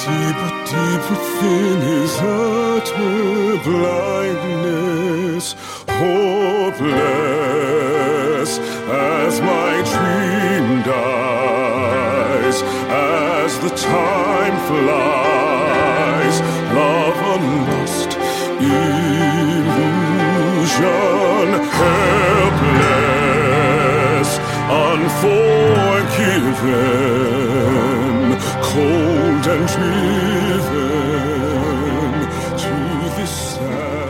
see, but deep within is utter blindness, hopeless as my dream dies, as the time flies, love a lost illusion, helpless, unforgiven, cold and driven to this sad